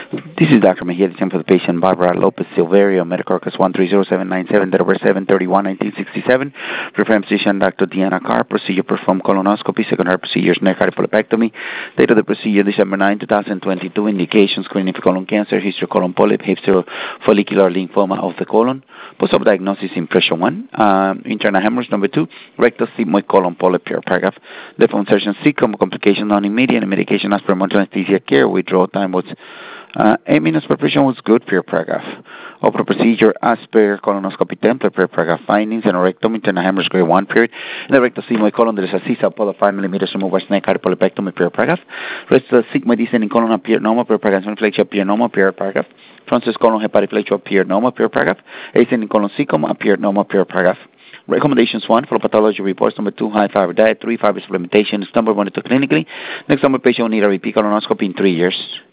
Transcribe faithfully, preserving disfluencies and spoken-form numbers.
This is Doctor Mejia, the time for the patient Barbara Lopez Silverio, Medical Records one three zero seven nine seven, date of birth seven thirty-one nineteen sixty-seven. Referring physician Doctor Deanna Carr. Procedure performed colonoscopy. Secondary procedures neck polypectomy. Date of the procedure December ninth, twenty twenty-two. Indications screening for colon cancer, history of colon polyp, follicular lymphoma of the colon. Post-op diagnosis impression one. Um, internal hemorrhage number two. Rectal sigmoid colon polyp pure paragraph. Left insertion C. Common complication non immediate. Medication as per monthly anesthesia care. Withdrawal time was Uh, eight minutes per patient was good, per paragraph. Open procedure as per colonoscopy template, per paragraph findings, and rectum, internal hemorrhage grade one period. In the rectal sigmoid colon, there is a C subpole of five millimeters removal snake polypectomy, per paragraph. Rectal sigmoid descending colon appeared normal, per paragraph. Inflection appeared normal, per paragraph. Francis colon hepatoflexion appeared normal, per paragraph. Ascending colon cecum appeared normal, per paragraph. Recommendations one, for pathology reports. Number two, high fiber diet. Three, fiber supplementation. Number monitor clinically. Next number, patient will need a repeat colonoscopy in three years.